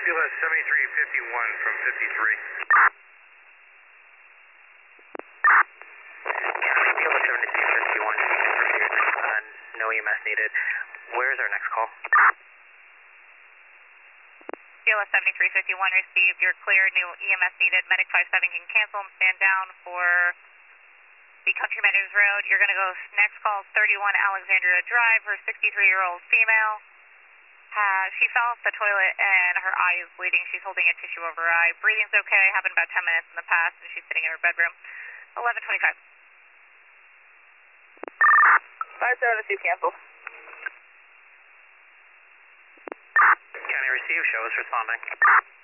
SPLS 7351 from 53. SPLS 7351, no EMS needed. Where's our next call? SPLS 7351 received. You're clear. New EMS needed. Medic 57 can cancel and stand down for the Country Meadows Road. You're going to go next call 31 Alexandria Drive. Her 63-year-old female. She fell off the toilet and her eye is bleeding. She's holding a tissue over her eye. Breathing's okay. Happened about 10 minutes in the past and she's sitting in her bedroom. 11:25. 572 cancel. County receive, show us responding.